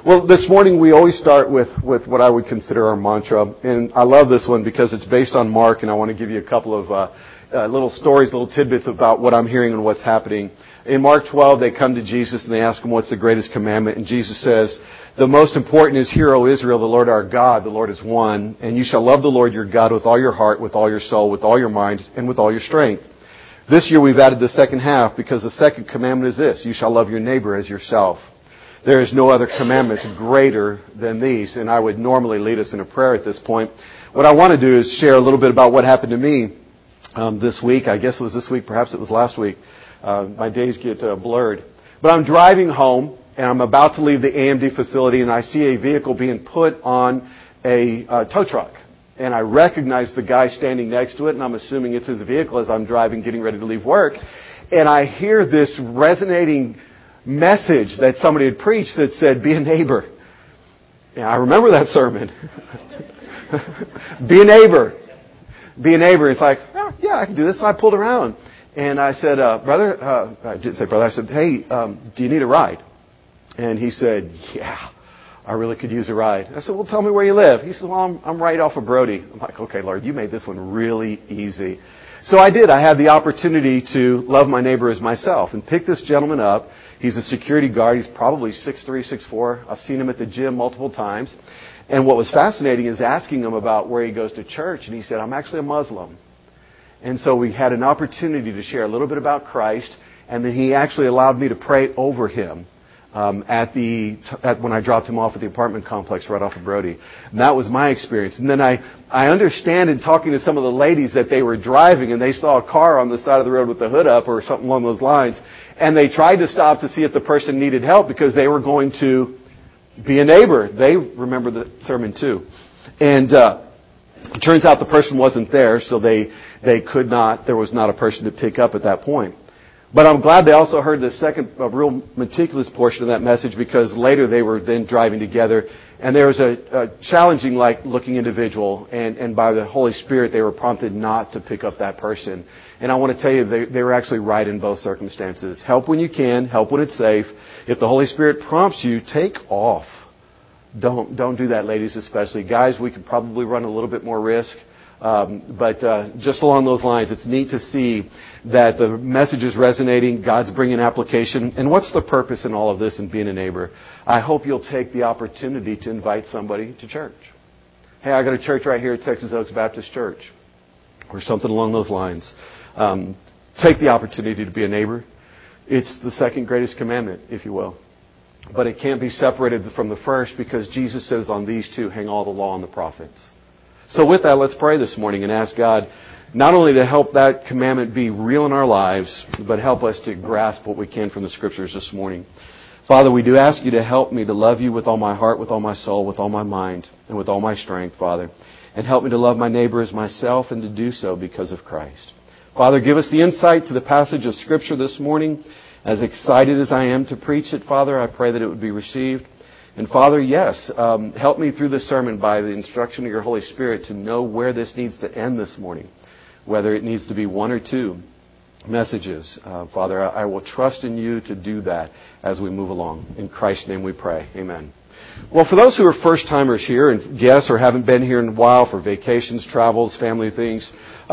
Well, this morning we always start with what I would consider our mantra. And I love this one because it's based on Mark, and I want to give you a couple of little stories, little tidbits about what I'm hearing and what's happening. In Mark 12, they come to Jesus and they ask him, what's the greatest commandment? And Jesus says, the most important is, hear, O Israel, the Lord our God, the Lord is one. And you shall love the Lord your God with all your heart, with all your soul, with all your mind, and with all your strength. This year we've added the second half because the second commandment is this: you shall love your neighbor as yourself. There is no other commandments greater than these. And I would normally lead us in a prayer at this point. What I want to do is share a little bit about what happened to me this week. I guess it was this week, perhaps it was last week. My days get blurred. But I'm driving home, and I'm about to leave the AMD facility, and I see a vehicle being put on a tow truck. And I recognize the guy standing next to it, and I'm assuming it's his vehicle as I'm driving, getting ready to leave work. And I hear this resonating message that somebody had preached that said, be a neighbor. And I remember that sermon. Be a neighbor. Be a neighbor. It's like, oh, yeah, I can do this. So I pulled around. And I said, brother, I didn't say brother, I said, hey, do you need a ride? And he said, yeah, I really could use a ride. I said, well, tell me where you live. He said, well, I'm right off of Brody. I'm like, okay, Lord, you made this one really easy. So I did. I had the opportunity to love my neighbor as myself and pick this gentleman up. He's a security guard. He's probably 6'3", 6'4". I've seen him at the gym multiple times. And what was fascinating is asking him about where he goes to church. And he said, I'm actually a Muslim. And so we had an opportunity to share a little bit about Christ. And then he actually allowed me to pray over him when I dropped him off at the apartment complex right off of Brody. And that was my experience. And then I understand in talking to some of the ladies that they were driving and they saw a car on the side of the road with the hood up or something along those lines. And they tried to stop to see if the person needed help because they were going to be a neighbor. They remember the sermon too. And it turns out the person wasn't there, so they could not, there was not a person to pick up at that point. But I'm glad they also heard the second, a real meticulous portion of that message, because later they were then driving together. And there was a challenging, looking individual, and by the Holy Spirit they were prompted not to pick up that person. And I want to tell you, they were actually right in both circumstances. Help when you can, help when it's safe. If the Holy Spirit prompts you, take off. Don't do that, ladies especially. Guys, we could probably run a little bit more risk. But just along those lines, it's neat to see that the message is resonating, God's bringing application. And what's the purpose in all of this in being a neighbor? I hope you'll take the opportunity to invite somebody to church. Hey, I got a church right here at Texas Oaks Baptist Church, or something along those lines. Take the opportunity to be a neighbor. It's the second greatest commandment, if you will. But it can't be separated from the first, because Jesus says on these two hang all the law and the prophets. So with that, let's pray this morning and ask God not only to help that commandment be real in our lives, but help us to grasp what we can from the Scriptures this morning. Father, we do ask you to help me to love you with all my heart, with all my soul, with all my mind, and with all my strength, Father. And help me to love my neighbor as myself, and to do so because of Christ. Father, give us the insight to the passage of Scripture this morning. As excited as I am to preach it, Father, I pray that it would be received. And Father, yes, help me through this sermon by the instruction of your Holy Spirit to know where this needs to end this morning, whether it needs to be one or two messages. Father, I will trust in you to do that as we move along. In Christ's name we pray. Amen. Well, for those who are first-timers here and guests or haven't been here in a while for vacations, travels, family things,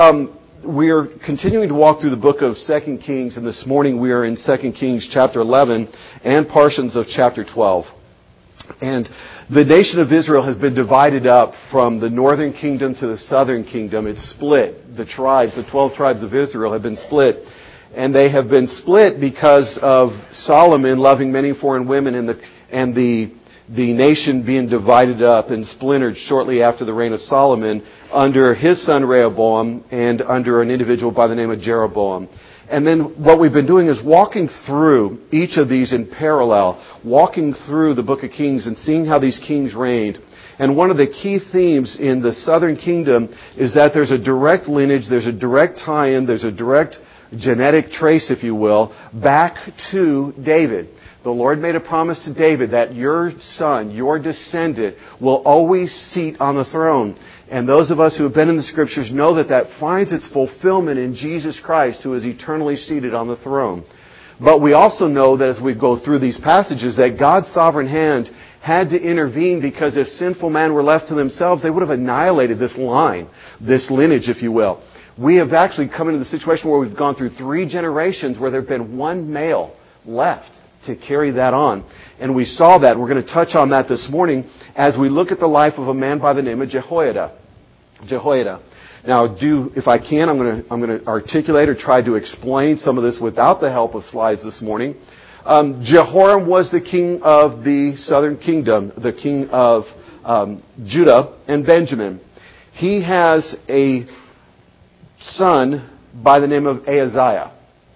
we are continuing to walk through the book of 2 Kings, and this morning we are in 2 Kings chapter 11 and portions of chapter 12. And the nation of Israel has been divided up from the northern kingdom to the southern kingdom. It's split. The 12 tribes of Israel have been split. And they have been split because of Solomon loving many foreign women and the nation being divided up and splintered shortly after the reign of Solomon under his son Rehoboam and under an individual by the name of Jeroboam. And then what we've been doing is walking through each of these in parallel, walking through the book of Kings and seeing how these kings reigned. And one of the key themes in the southern kingdom is that there's a direct lineage, there's a direct tie-in, there's a direct genetic trace, if you will, back to David. The Lord made a promise to David that your son, your descendant, will always seat on the throne. And those of us who have been in the Scriptures know that that finds its fulfillment in Jesus Christ, who is eternally seated on the throne. But we also know that as we go through these passages, that God's sovereign hand had to intervene, because if sinful man were left to themselves, they would have annihilated this line, this lineage, if you will. We have actually come into the situation where we've gone through 3 generations where there have been one male left to carry that on. And we saw that. We're going to touch on that this morning as we look at the life of a man by the name of Jehoiada. Now, if I can, I'm going to articulate or try to explain some of this without the help of slides this morning. Jehoram was the king of the southern kingdom, the king of Judah and Benjamin. He has a son by the name of Ahaziah.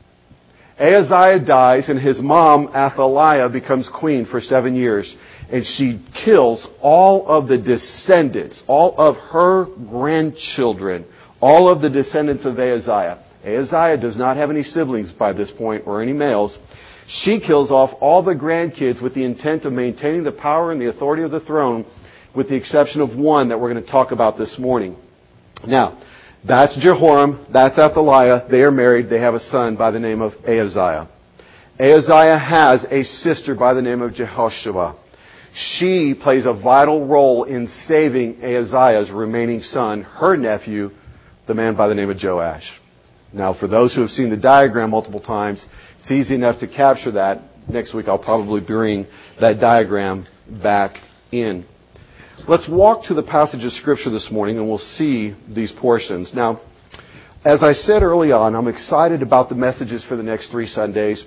Ahaziah dies, and his mom, Athaliah, becomes queen for 7 years. And she kills all of the descendants, all of her grandchildren, all of the descendants of Ahaziah. Ahaziah does not have any siblings by this point, or any males. She kills off all the grandkids with the intent of maintaining the power and the authority of the throne, with the exception of one that we're going to talk about this morning. Now, that's Jehoram, that's Athaliah. They are married. They have a son by the name of Ahaziah. Ahaziah has a sister by the name of Jehosheba. She plays a vital role in saving Ahaziah's remaining son, her nephew, the man by the name of Joash. Now, for those who have seen the diagram multiple times, it's easy enough to capture that. Next week I'll probably bring that diagram back in. Let's walk to the passage of Scripture this morning, and we'll see these portions. Now, as I said early on, I'm excited about the messages for the next 3 Sundays.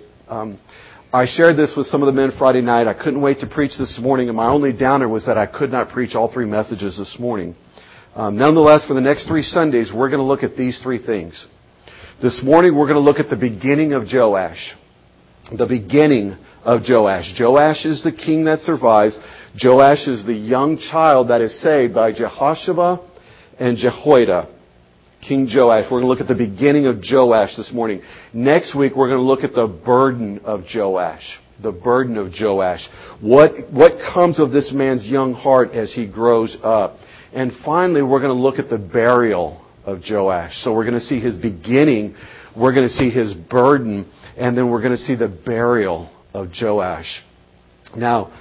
I shared this with some of the men Friday night. I couldn't wait to preach this morning, and my only downer was that I could not preach all 3 messages this morning. Nonetheless, for the next 3 Sundays, we're going to look at these 3 things. This morning, we're going to look at the beginning of Joash. The beginning of Joash. Joash is the king that survives. Joash is the young child that is saved by Jehosheba and Jehoiada. King Joash. We're going to look at the beginning of Joash this morning. Next week, we're going to look at the burden of Joash. The burden of Joash. What comes of this man's young heart as he grows up. And finally, we're going to look at the burial of Joash. So we're going to see his beginning, we're going to see his burden, and then we're going to see the burial of Joash. Now,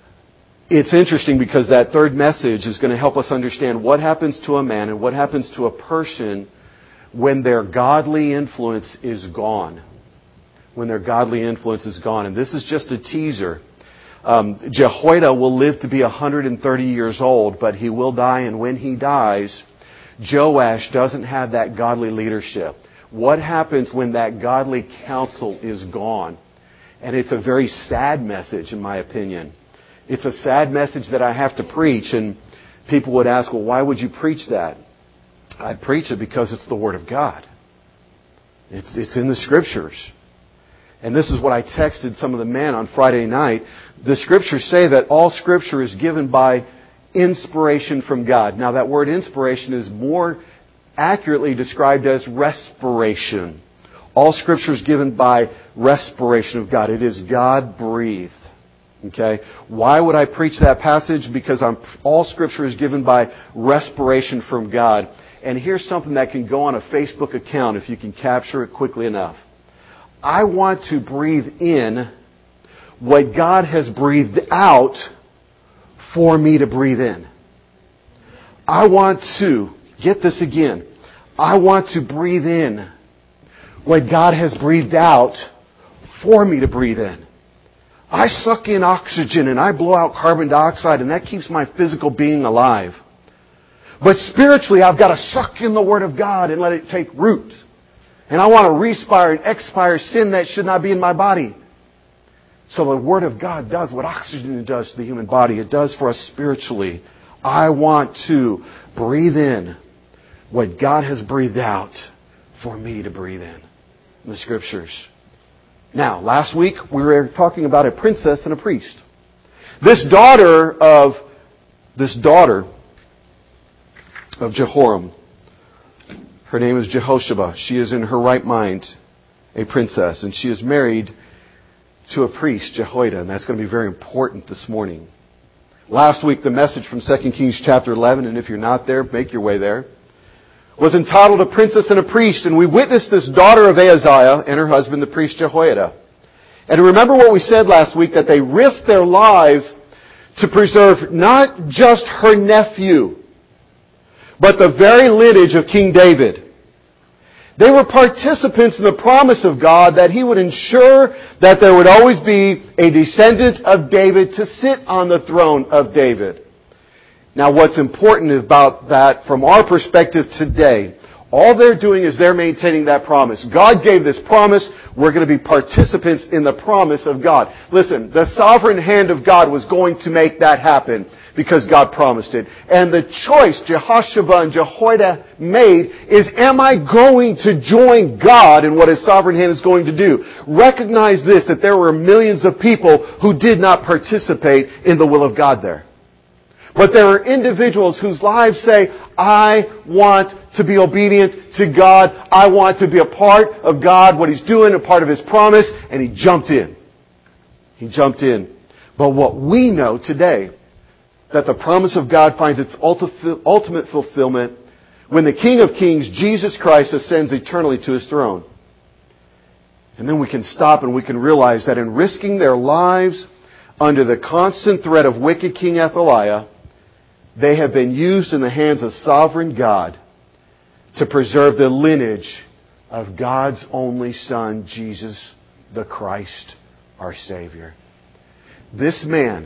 it's interesting because that third message is going to help us understand what happens to a man and what happens to a person when their godly influence is gone. When their godly influence is gone. And this is just a teaser. Jehoiada will live to be 130 years old, but he will die, and when he dies, Joash doesn't have that godly leadership. What happens when that godly counsel is gone? And it's a very sad message, in my opinion. It's a sad message that I have to preach, and people would ask, well, why would you preach that? I preach it because it's the Word of God. It's in the Scriptures. And this is what I texted some of the men on Friday night. The Scriptures say that all Scripture is given by inspiration from God. Now, that word inspiration is more accurately described as respiration. All Scripture is given by respiration of God. It is God-breathed. Okay? Why would I preach that passage? Because all Scripture is given by respiration from God. And here's something that can go on a Facebook account if you can capture it quickly enough. I want to breathe in what God has breathed out for me to breathe in. I want to, get this again, I want to breathe in what God has breathed out for me to breathe in. I suck in oxygen and I blow out carbon dioxide, and that keeps my physical being alive. But spiritually, I've got to suck in the Word of God and let it take root. And I want to respire and expire sin that should not be in my body. So the Word of God does what oxygen does to the human body. It does for us spiritually. I want to breathe in what God has breathed out for me to breathe in the Scriptures. Now, last week we were talking about a princess and a priest. This daughter of Jehoram, her name is Jehosheba. She is in her right mind, a princess, and she is married to a priest, Jehoiada, and that's going to be very important this morning. Last week, the message from 2 Kings chapter 11, and if you're not there, make your way there, was entitled A Princess and a Priest, and we witnessed this daughter of Ahaziah and her husband, the priest Jehoiada. And remember what we said last week, that they risked their lives to preserve not just her nephew, but the very lineage of King David. They were participants in the promise of God that He would ensure that there would always be a descendant of David to sit on the throne of David. Now, what's important about that from our perspective today, all they're doing is they're maintaining that promise. God gave this promise. We're going to be participants in the promise of God. Listen, the sovereign hand of God was going to make that happen because God promised it. And the choice Jehoshaphat and Jehoiada made is, am I going to join God in what His sovereign hand is going to do? Recognize this, that there were millions of people who did not participate in the will of God there. But there are individuals whose lives say, I want to be obedient to God. I want to be a part of God, what He's doing, a part of His promise. And he jumped in. He jumped in. But what we know today, that the promise of God finds its ultimate fulfillment when the King of Kings, Jesus Christ, ascends eternally to His throne. And then we can stop and we can realize that in risking their lives under the constant threat of wicked King Athaliah, they have been used in the hands of sovereign God to preserve the lineage of God's only Son, Jesus the Christ, our Savior. This man,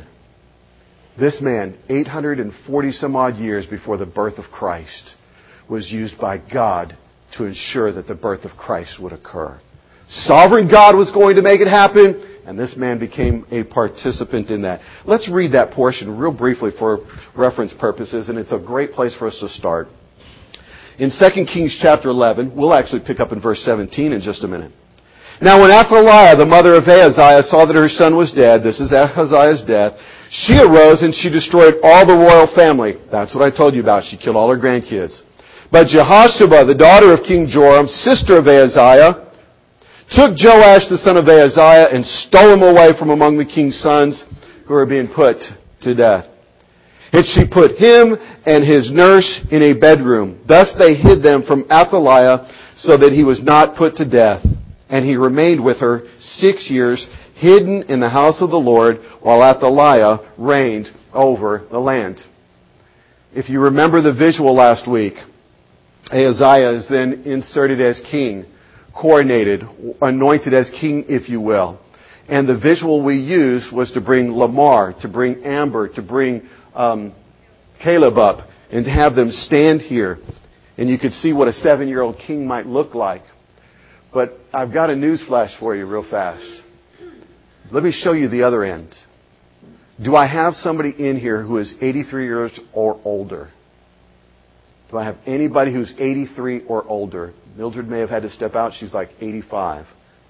840 some odd years before the birth of Christ, was used by God to ensure that the birth of Christ would occur. Sovereign God was going to make it happen, and this man became a participant in that. Let's read that portion real briefly for reference purposes, and it's a great place for us to start. In 2 Kings chapter 11, we'll actually pick up in verse 17 in just a minute. Now when Athaliah, the mother of Ahaziah, saw that her son was dead, this is Ahaziah's death, she arose and she destroyed all the royal family. That's what I told you about. She killed all her grandkids. But Jehoshaphat, the daughter of King Joram, sister of Ahaziah, took Joash the son of Ahaziah and stole him away from among the king's sons who were being put to death. And she put him and his nurse in a bedroom. Thus they hid them from Athaliah so that he was not put to death. And he remained with her 6 years, hidden in the house of the Lord, while Athaliah reigned over the land. If you remember the visual last week, Ahaziah is then inserted as king, coronated, anointed as king, if you will. And the visual we used was to bring Lamar, to bring Amber, to bring Caleb up, and to have them stand here. And you could see what a 7-year-old king might look like. But I've got a news flash for you real fast. Let me show you the other end. Do I have somebody in here who is 83 years or older? Do I have anybody who's 83 or older? Mildred may have had to step out. She's like 85.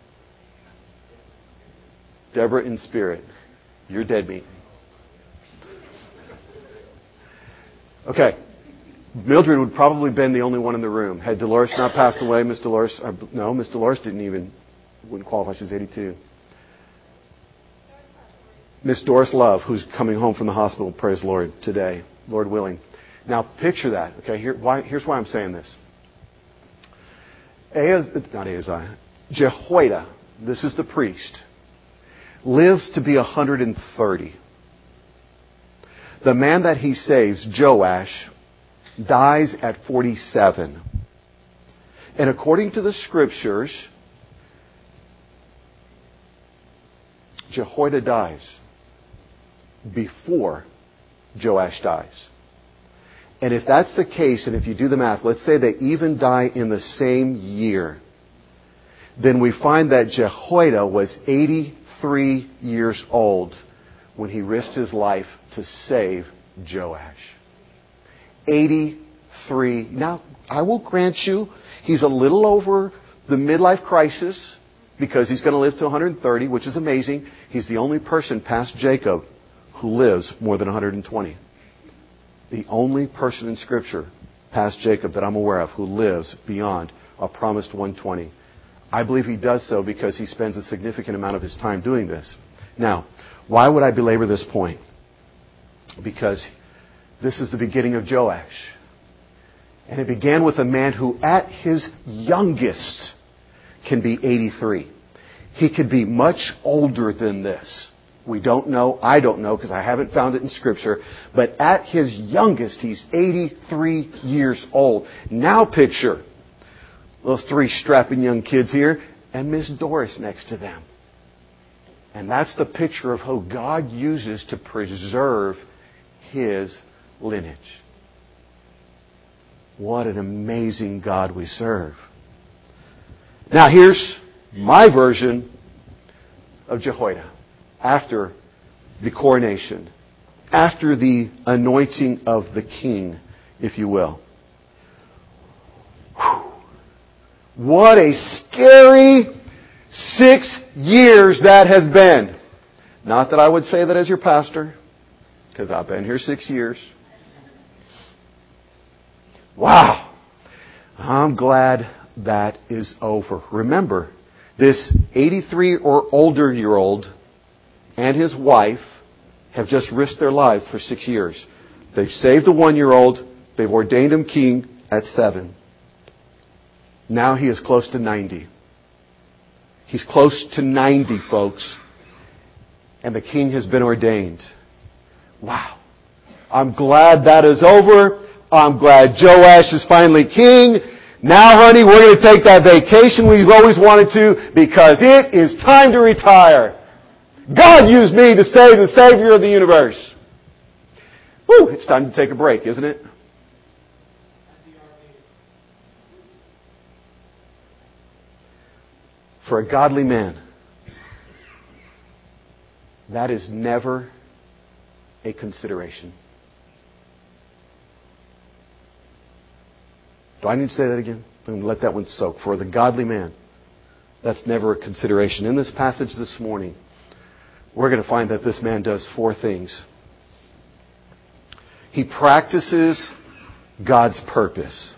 Deborah in spirit. You're dead meat. Okay. Mildred would probably been the only one in the room. Had Dolores not passed away, Miss Dolores wouldn't qualify. She's 82. Miss Doris Love, who's coming home from the hospital, praise the Lord, today, Lord willing. Now picture that. Okay, here's why I'm saying this. Jehoiada, this is the priest, lives to be 130. The man that he saves, Joash, dies at 47. And according to the Scriptures, Jehoiada dies before Joash dies. And if that's the case, and if you do the math, let's say they even die in the same year, then we find that Jehoiada was 83 years old when he risked his life to save Joash. 83. Now, I will grant you, he's a little over the midlife crisis because he's going to live to 130, which is amazing. He's the only person past Jacob who lives more than 120. The only person in Scripture past Jacob that I'm aware of who lives beyond a promised 120. I believe he does so because he spends a significant amount of his time doing this. Now, why would I belabor this point? Because this is the beginning of Joash. And it began with a man who at his youngest can be 83. He could be much older than this. We don't know. I don't know because I haven't found it in Scripture. But at his youngest, he's 83 years old. Now picture those three strapping young kids here and Miss Doris next to them. And that's the picture of how God uses to preserve His lineage. What an amazing God we serve. Now here's my version of Jehoiada after the coronation, after the anointing of the king, if you will. Whew. What a scary 6 years that has been. Not that I would say that as your pastor, because I've been here 6 years. Wow. I'm glad that is over. Remember, this 83 or older year old and his wife have just risked their lives for 6 years. They've saved a 1-year-old. They've ordained him king at 7. Now he is close to 90. He's close to 90, folks. And the king has been ordained. Wow. I'm glad that is over. I'm glad Joash is finally king. Now, honey, we're going to take that vacation we've always wanted to because it is time to retire. God used me to save the Savior of the universe. Whew, it's time to take a break, isn't it? For a godly man, that is never a consideration. Do I need to say that again? I'm going to let that one soak. For the godly man, that's never a consideration. In this passage this morning, we're going to find that this man does 4 things. He practices God's purpose.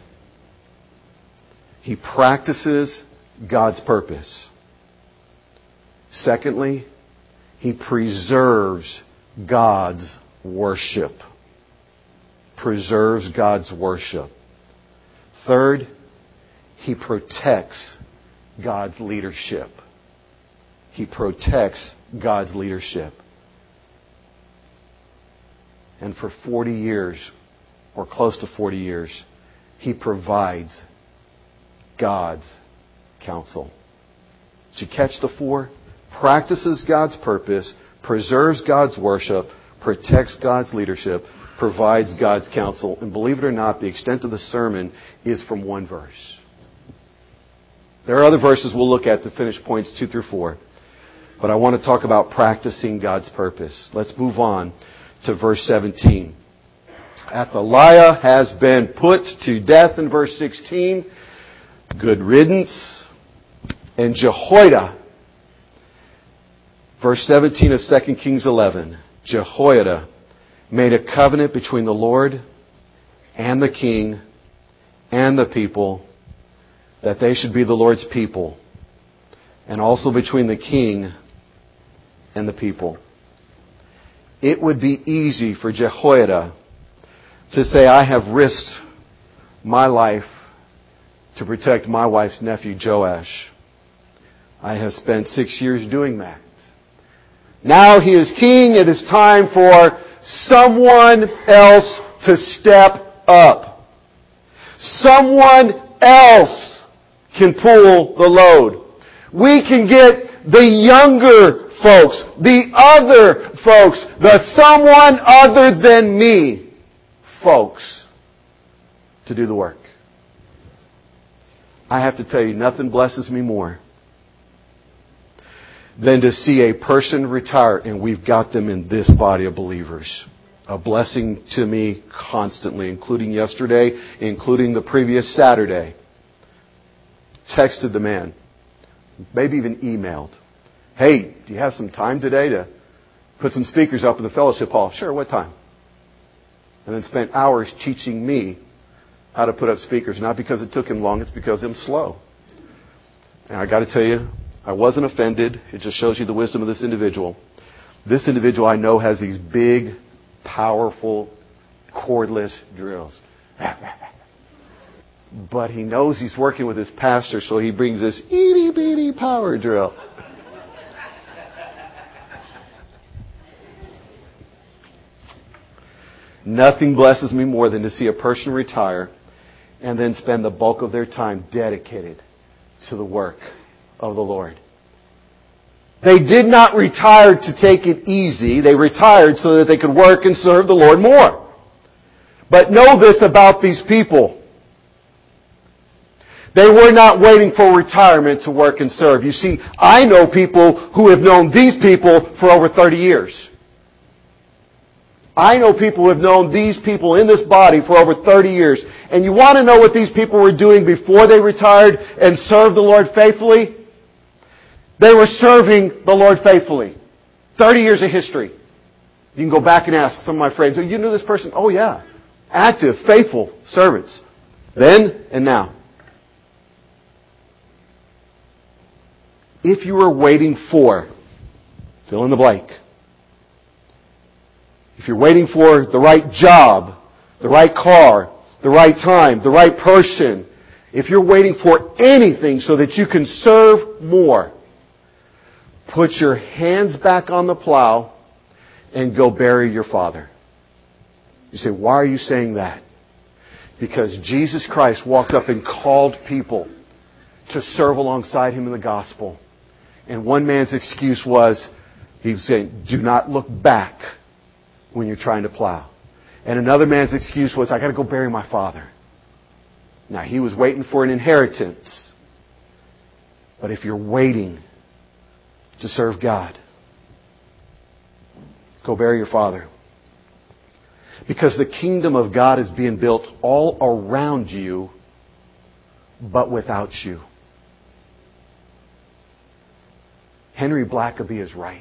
He practices God's purpose. Secondly, he preserves God's worship. Preserves God's worship. Third, he protects God's leadership. He protects God's leadership. And for 40 years, or close to 40 years, he provides God's counsel. Did you catch the 4? Practices God's purpose, preserves God's worship, protects God's leadership, provides God's counsel. And believe it or not, the extent of the sermon is from 1 verse. There are other verses we'll look at to finish points 2 through 4. But I want to talk about practicing God's purpose. Let's move on to verse 17. Athaliah has been put to death in verse 16. Good riddance. And Jehoiada, verse 17 of 2 Kings 11, Jehoiada made a covenant between the Lord and the king and the people that they should be the Lord's people, and also between the king and the people. It would be easy for Jehoiada to say, I have risked my life to protect my wife's nephew Joash. I have spent 6 years doing that. Now he is king. It is time for someone else to step up. Someone else can pull the load. We can get the younger folks, the other folks, the someone other than me folks to do the work. I have to tell you, nothing blesses me more than to see a person retire, and we've got them in this body of believers. A blessing to me constantly, including yesterday, including the previous Saturday. Texted the man, maybe even emailed. Hey, do you have some time today to put some speakers up in the fellowship hall? Sure, what time? And then spent hours teaching me how to put up speakers. Not because it took him long, it's because I'm slow. And I got to tell you, I wasn't offended. It just shows you the wisdom of this individual. This individual I know has these big, powerful, cordless drills. But he knows he's working with his pastor, so he brings this itty-bitty power drill. Nothing blesses me more than to see a person retire and then spend the bulk of their time dedicated to the work of the Lord. They did not retire to take it easy. They retired so that they could work and serve the Lord more. But know this about these people. They were not waiting for retirement to work and serve. You see, I know people who have known these people for over 30 years. I know people who have known these people in this body for over 30 years. And you want to know what these people were doing before they retired and served the Lord faithfully? They were serving the Lord faithfully. 30 years of history. You can go back and ask some of my friends, oh, you knew this person? Oh, yeah. Active, faithful servants. Then and now. If you were waiting for, fill in the blank. If you're waiting for the right job, the right car, the right time, the right person, if you're waiting for anything so that you can serve more, put your hands back on the plow and go bury your father. You say, why are you saying that? Because Jesus Christ walked up and called people to serve alongside Him in the gospel. And one man's excuse was, he was saying, do not look back when you're trying to plow. And another man's excuse was, I got to go bury my father. Now, he was waiting for an inheritance. But if you're waiting to serve God, go bury your father. Because the kingdom of God is being built all around you, but without you. Henry Blackaby is right.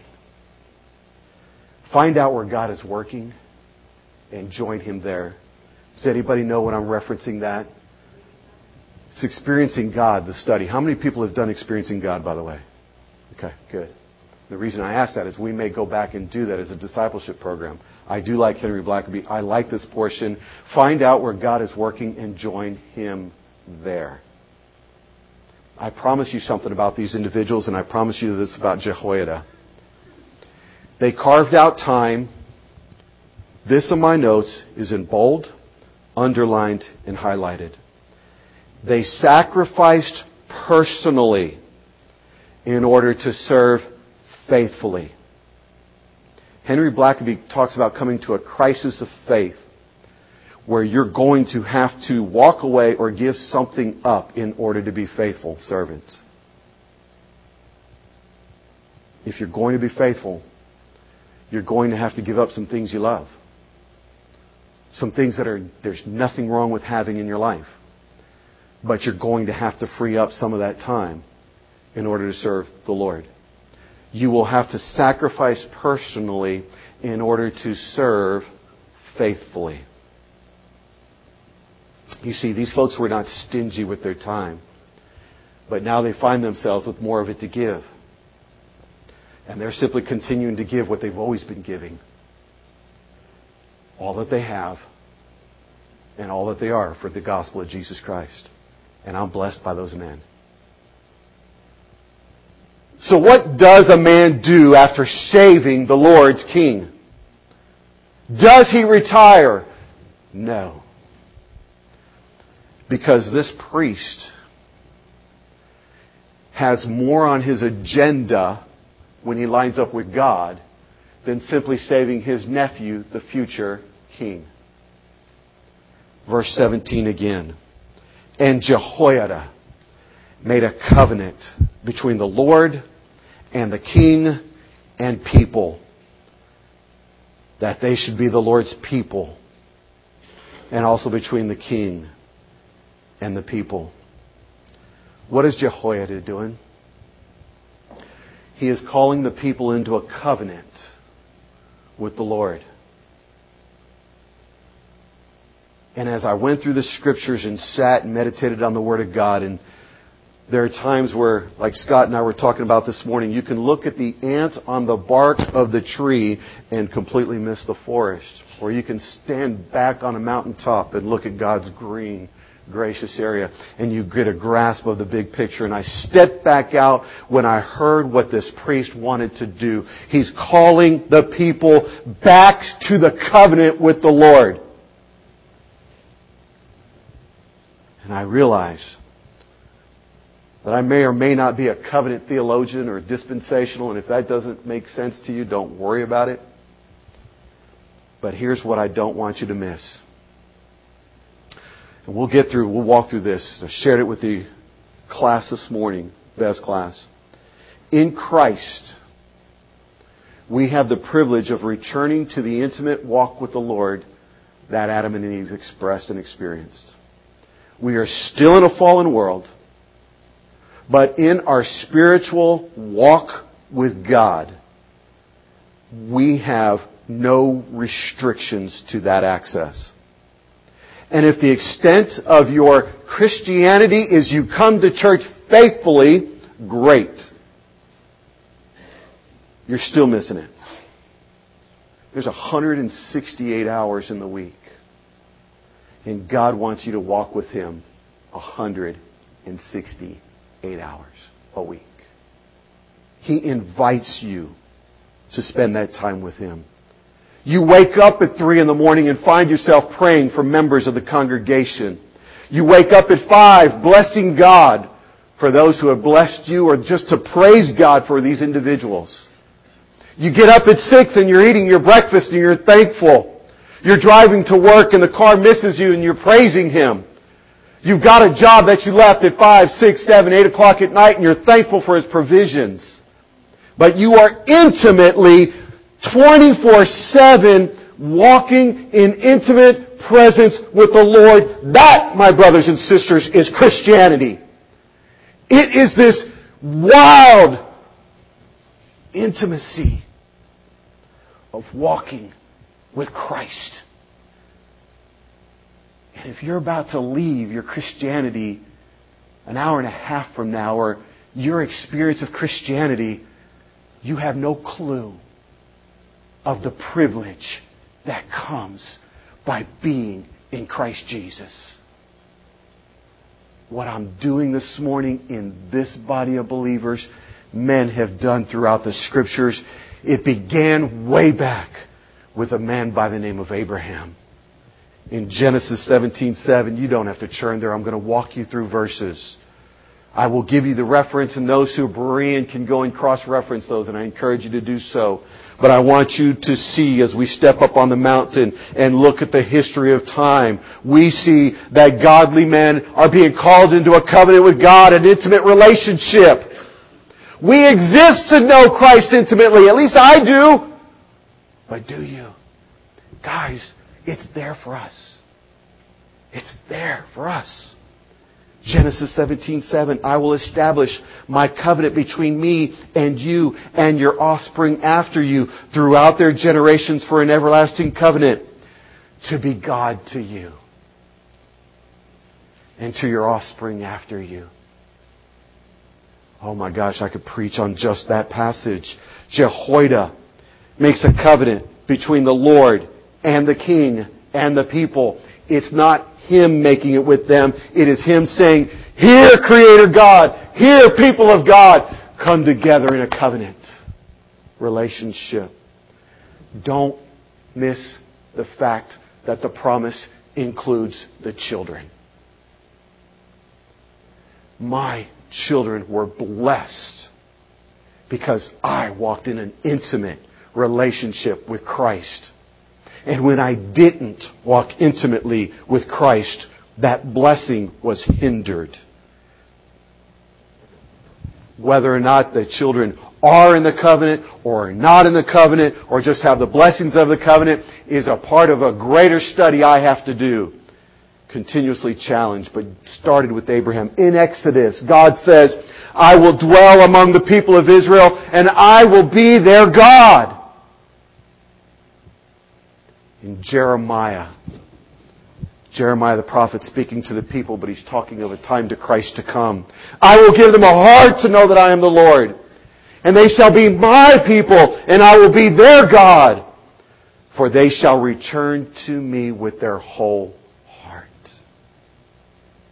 Find out where God is working and join Him there. Does anybody know when I'm referencing that? It's Experiencing God, the study. How many people have done Experiencing God, by the way? Okay, good. The reason I ask that is we may go back and do that as a discipleship program. I do like Henry Blackaby. I like this portion. Find out where God is working and join Him there. I promise you something about these individuals, and I promise you this about Jehoiada. They carved out time. This in my notes is in bold, underlined, and highlighted. They sacrificed personally in order to serve faithfully. Henry Blackaby talks about coming to a crisis of faith where you're going to have to walk away or give something up in order to be faithful servants. If you're going to be faithful, you're going to have to give up some things you love. Some things that there's nothing wrong with having in your life. But you're going to have to free up some of that time in order to serve the Lord. You will have to sacrifice personally in order to serve faithfully. You see, these folks were not stingy with their time. But now they find themselves with more of it to give. And they're simply continuing to give what they've always been giving. All that they have and all that they are for the gospel of Jesus Christ. And I'm blessed by those men. So what does a man do after saving the Lord's king? Does he retire? No. Because this priest has more on his agenda when he lines up with God than simply saving his nephew, the future king. Verse 17 again. And Jehoiada made a covenant between the Lord and the king and people, that they should be the Lord's people, and also between the king and the people. What is Jehoiada doing? He is calling the people into a covenant with the Lord. And as I went through the Scriptures and sat and meditated on the Word of God, and there are times where, like Scott and I were talking about this morning, you can look at the ant on the bark of the tree and completely miss the forest. Or you can stand back on a mountaintop and look at God's green gracious area, and you get a grasp of the big picture. And I stepped back out when I heard what this priest wanted to do. He's calling the people back to the covenant with the Lord. And I realize that I may or may not be a covenant theologian or dispensational, and if that doesn't make sense to you, don't worry about it. But here's what I don't want you to miss. And we'll walk through this. I shared it with the class this morning, Bev's class. In Christ, we have the privilege of returning to the intimate walk with the Lord that Adam and Eve expressed and experienced. We are still in a fallen world, but in our spiritual walk with God, we have no restrictions to that access. And if the extent of your Christianity is you come to church faithfully, great. You're still missing it. There's 168 hours in the week. And God wants you to walk with Him 168 hours a week. He invites you to spend that time with Him. You wake up at 3 in the morning and find yourself praying for members of the congregation. You wake up at 5 blessing God for those who have blessed you, or just to praise God for these individuals. You get up at 6 and you're eating your breakfast and you're thankful. You're driving to work and the car misses you and you're praising Him. You've got a job that you left at 5, 6, 7, 8 o'clock at night and you're thankful for His provisions. But you are intimately 24/7 walking in intimate presence with the Lord. That, my brothers and sisters, is Christianity. It is this wild intimacy of walking with Christ. And if you're about to leave your Christianity an hour and a half from now, or your experience of Christianity, you have no clue of the privilege that comes by being in Christ Jesus. What I'm doing this morning in this body of believers, men have done throughout the Scriptures. It began way back with a man by the name of Abraham. In Genesis 17:7, you don't have to turn there. I'm going to walk you through verses. I will give you the reference, and those who are Berean can go and cross-reference those, and I encourage you to do so. But I want you to see, as we step up on the mountain and look at the history of time, we see that godly men are being called into a covenant with God, an intimate relationship. We exist to know Christ intimately. At least I do. But do you? Guys, it's there for us. It's there for us. Genesis 17:7, I will establish my covenant between me and you and your offspring after you throughout their generations for an everlasting covenant, to be God to you and to your offspring after you. Oh my gosh, I could preach on just that passage. Jehoiada makes a covenant between the Lord and the king and the people. It's not Him making it with them. It is Him saying, here, Creator God, here, people of God, come together in a covenant relationship. Don't miss the fact that the promise includes the children. My children were blessed because I walked in an intimate relationship with Christ. And when I didn't walk intimately with Christ, that blessing was hindered. Whether or not the children are in the covenant or are not in the covenant or just have the blessings of the covenant is a part of a greater study I have to do. Continuously challenged, but started with Abraham. In Exodus, God says, I will dwell among the people of Israel and I will be their God. In Jeremiah the prophet speaking to the people, but he's talking of a time to Christ to come. I will give them a heart to know that I am the Lord. And they shall be my people, and I will be their God. For they shall return to me with their whole heart.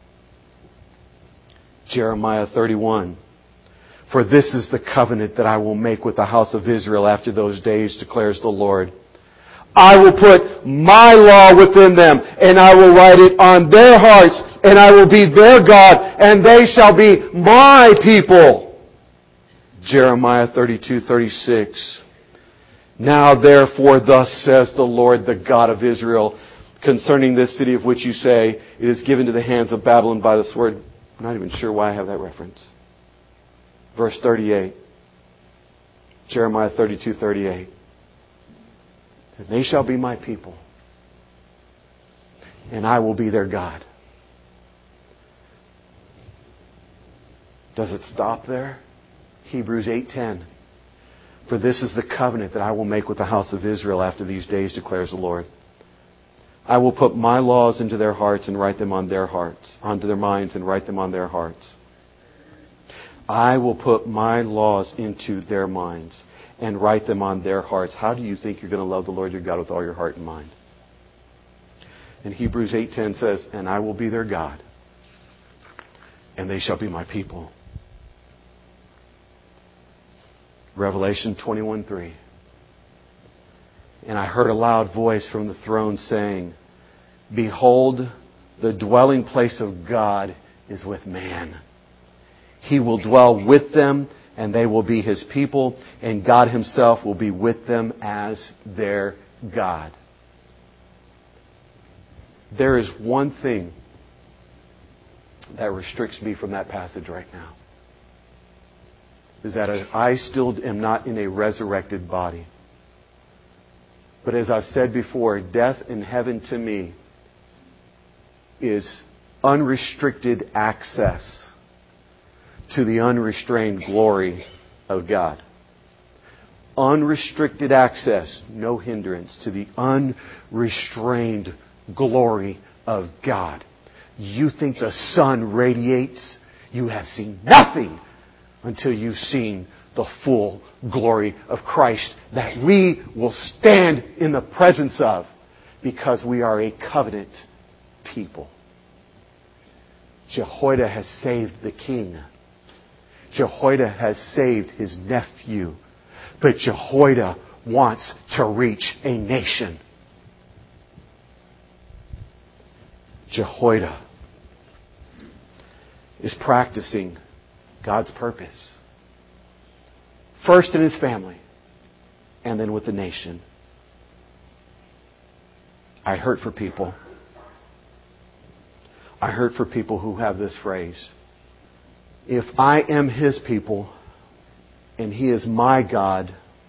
Jeremiah 31. For this is the covenant that I will make with the house of Israel after those days, declares the Lord. I will put my law within them, and I will write it on their hearts, and I will be their God, and they shall be my people. Jeremiah 32:36. Now therefore, thus says the Lord, the God of Israel, concerning this city of which you say, it is given to the hands of Babylon by the sword. I'm not even sure why I have that reference. Verse 38. Jeremiah 32:38. And they shall be my people, and I will be their God. Does it stop there? Hebrews 8:10. For this is the covenant that I will make with the house of Israel after these days, declares the Lord. I will put my laws into their hearts and write them on their hearts, onto their minds and write them on their hearts. I will put my laws into their minds and write them on their hearts. How do you think you're going to love the Lord your God with all your heart and mind? And Hebrews 8:10 says, and I will be their God, and they shall be my people. Revelation 21:3. And I heard a loud voice from the throne saying, behold, the dwelling place of God is with man. He will dwell with them, and they will be His people, and God Himself will be with them as their God. There is one thing that restricts me from that passage right now. Is that I still am not in a resurrected body. But as I've said before, death in heaven to me is unrestricted access to the unrestrained glory of God. Unrestricted access, no hindrance, to the unrestrained glory of God. You think the sun radiates? You have seen nothing until you've seen the full glory of Christ that we will stand in the presence of, because we are a covenant people. Jehoiada has saved the king. Jehoiada has saved his nephew. But Jehoiada wants to reach a nation. Jehoiada is practicing God's purpose. First in his family, and then with the nation. I hurt for people. I hurt for people who have this phrase. If I am His people, and He is my God,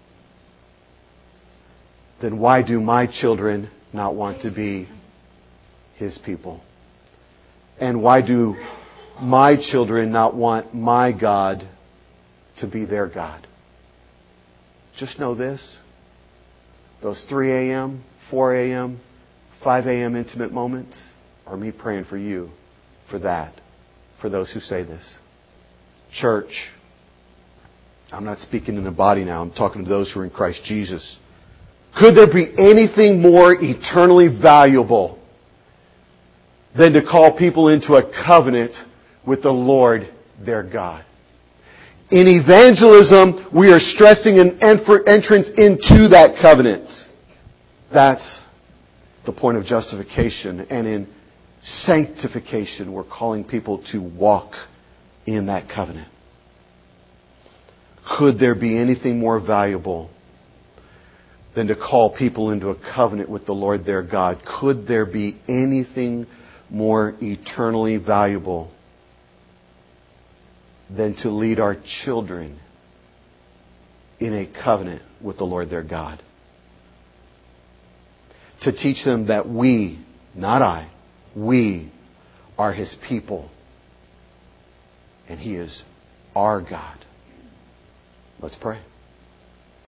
then why do my children not want to be His people? And why do my children not want my God to be their God? Just know this. Those 3 a.m., 4 a.m., 5 a.m. intimate moments are me praying for you for that, for those who say this. Church, I'm not speaking in the body now. I'm talking to those who are in Christ Jesus. Could there be anything more eternally valuable than to call people into a covenant with the Lord their God? In evangelism, we are stressing an entrance into that covenant. That's the point of justification. And in sanctification, we're calling people to walk in that covenant. Could there be anything more valuable than to call people into a covenant with the Lord their God? Could there be anything more eternally valuable than to lead our children in a covenant with the Lord their God? To teach them that we, not I, we are His people. And He is our God. Let's pray.